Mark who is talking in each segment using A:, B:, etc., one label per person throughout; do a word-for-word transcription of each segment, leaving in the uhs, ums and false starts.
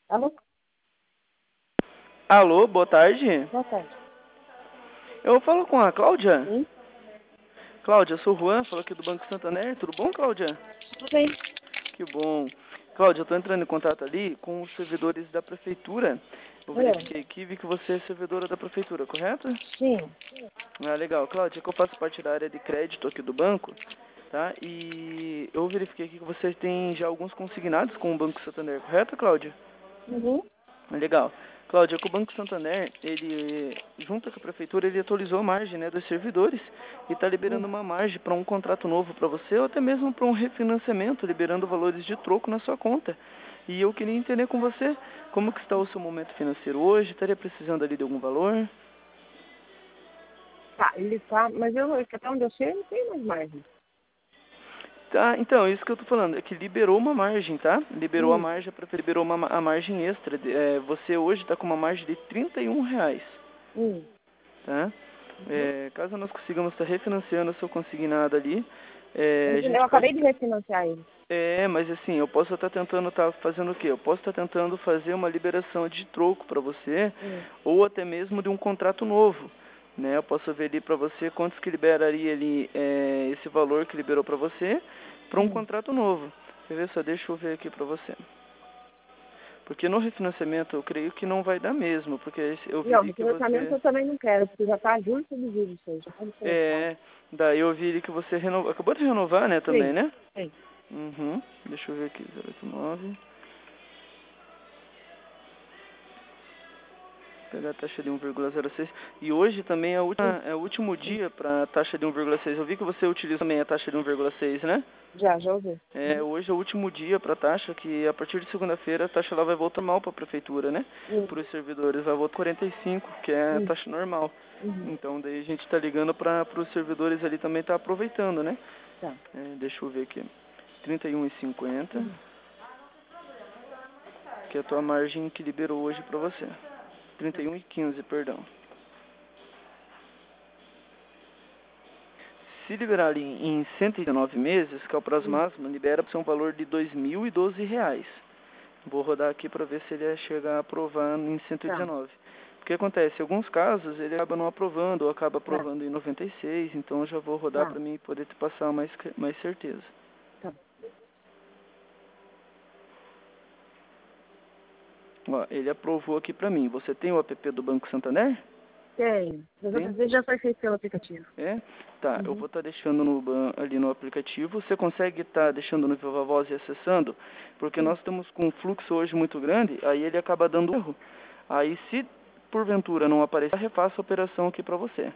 A: Alô?
B: Alô, boa tarde.
A: Boa tarde.
B: Eu falo com a Cláudia.
A: Sim?
B: Cláudia, eu sou o Juan, falo aqui do Banco Santander. Tudo bom, Cláudia?
A: Tudo bem?
B: Que bom. Cláudia, eu estou entrando em contato ali com os servidores da prefeitura. Eu
A: É.
B: verifiquei aqui e vi que você é servidora da prefeitura, correto?
A: Sim.
B: Ah, legal. Cláudia, é que eu faço parte da área de crédito aqui do banco, tá? E eu verifiquei aqui que você tem já alguns consignados com o Banco Santander, correto, Cláudia?
A: Uhum.
B: Legal. Cláudia, que o Banco Santander, ele, junto com a prefeitura, ele atualizou a margem, né, dos servidores e está liberando
A: Uhum.
B: uma margem para um contrato novo para você ou até mesmo para um refinanciamento, liberando valores de troco na sua conta. E eu queria entender com você como que está o seu momento financeiro hoje, estaria precisando ali de algum valor?
A: Tá, ele tá, mas eu, até onde eu sei, não tem mais margem.
B: Tá, então, isso que eu tô falando, é que liberou uma margem, tá? Liberou a
A: Hum.
B: margem, a prefeitura liberou uma, ma- a margem extra. de- é, você hoje está com uma margem de trinta e um reais.
A: Hum.
B: Tá?
A: Uhum.
B: É, caso nós consigamos estar refinanciando o seu consignado ali, é, a
A: Eu
B: gente pode...
A: acabei de refinanciar ele.
B: É, mas assim, eu posso estar tentando estar fazendo o quê? Eu posso estar tentando fazer uma liberação de troco para você,
A: Hum.
B: ou até mesmo de um contrato novo, né? Eu posso ver ali para você quantos que liberaria ali é, esse valor que liberou para você para um
A: Hum.
B: contrato novo. Quer ver só? Deixa eu ver aqui para você. Porque no refinanciamento eu creio que não vai dar mesmo, porque esse- eu vi
A: Não,
B: ali que
A: refinanciamento
B: você...
A: eu também não quero, porque já tá juros sobre juros isso aí, já tá diferenciado.
B: É, daí eu vi que você renov... acabou de renovar, né, também,
A: Sim.
B: né?
A: Sim.
B: Uhum. Deixa eu ver aqui, zero oito nove. Pegar a taxa de um vírgula zero seis. E hoje também é, a
A: Hum.
B: última, é o último
A: Hum.
B: dia para a taxa de um vírgula seis. Eu vi que você utiliza também a taxa de um vírgula seis, né?
A: Já, já ouvi.
B: É,
A: Uhum.
B: hoje é o último dia para a taxa, que a partir de segunda-feira a taxa lá vai voltar mal para a prefeitura, né?
A: Hum.
B: Para os servidores vai voltar quarenta e cinco, que é a
A: Hum.
B: taxa normal.
A: Uhum.
B: Então daí a gente está ligando para os servidores ali também estar tá aproveitando, né?
A: Tá.
B: É, deixa eu ver aqui. trinta e um e cinquenta.
A: Uhum.
B: Que é a tua margem que liberou hoje para você. trinta e um e quinze, perdão. Se liberar ali em cento e dezenove meses, que é o prazo
A: Hum.
B: máximo, libera para ser um valor de dois mil e doze reais. Vou rodar aqui para ver se ele chega a aprovar em cento e
A: Tá.
B: dezenove. Porque acontece, em alguns casos ele acaba não aprovando ou acaba
A: É.
B: aprovando em noventa e seis, então eu já vou rodar
A: Tá.
B: para mim poder te passar mais, mais certeza.
A: Tá.
B: Ó, ele aprovou aqui para mim. Você tem o app do Banco Santander?
A: Tem. Das
B: Tem?
A: outras vezes já foi feito pelo aplicativo.
B: É? Tá, eu
A: Uhum.
B: vou estar deixando no, ban- ali no aplicativo. Você consegue estar deixando no Viva Voz e acessando? Porque
A: Hum.
B: nós estamos com um fluxo hoje muito grande, aí ele acaba dando erro. Aí se porventura não aparecer, refaço a operação aqui para você.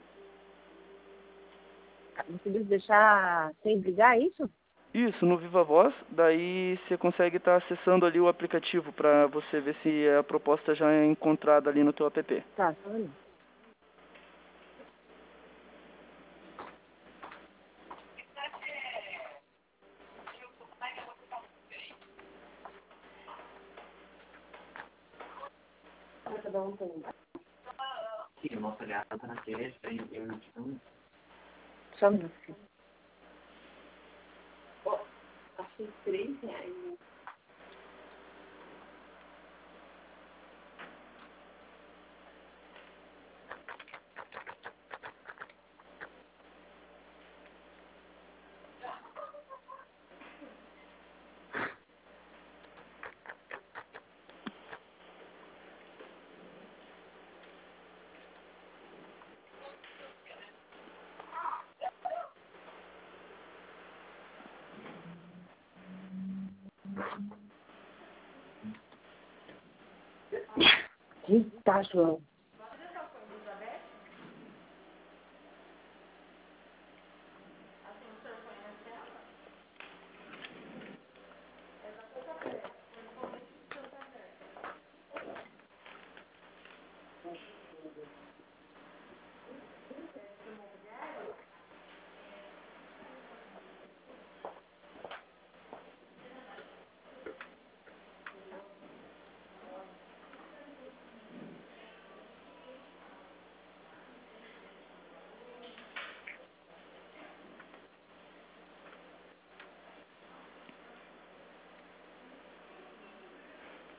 A: Você diz deixar sem brigar, é isso?
B: Isso, no Viva Voz, daí você consegue estar acessando ali o aplicativo para você ver se a proposta já é encontrada ali no teu app.
A: Tá, só um minuto. Cada um tem. Sim, a nossa gata tá na testa e eu não. Só um minuto. Ó, achei três reais. Eita, João.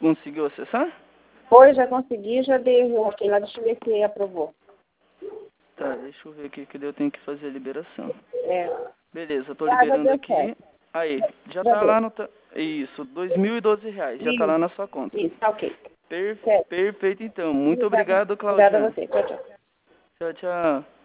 B: conseguiu acessar?
A: Foi, já consegui, já dei o ok lá, deixa eu ver se aprovou.
B: Tá, deixa eu ver aqui que eu tenho que fazer a liberação.
A: É.
B: Beleza, tô
A: Ah, já
B: liberando
A: deu
B: aqui.
A: certo.
B: Aí, já,
A: Já
B: tá
A: deu.
B: lá no... ta- Isso, dois mil e doze reais, já tá lá na sua conta.
A: Isso, tá ok.
B: Per-
A: Certo.
B: Perfeito, então. Muito
A: Obrigada.
B: obrigado,
A: Obrigada a
B: Claudiane.
A: você. Tchau, tchau.
B: Tchau, tchau.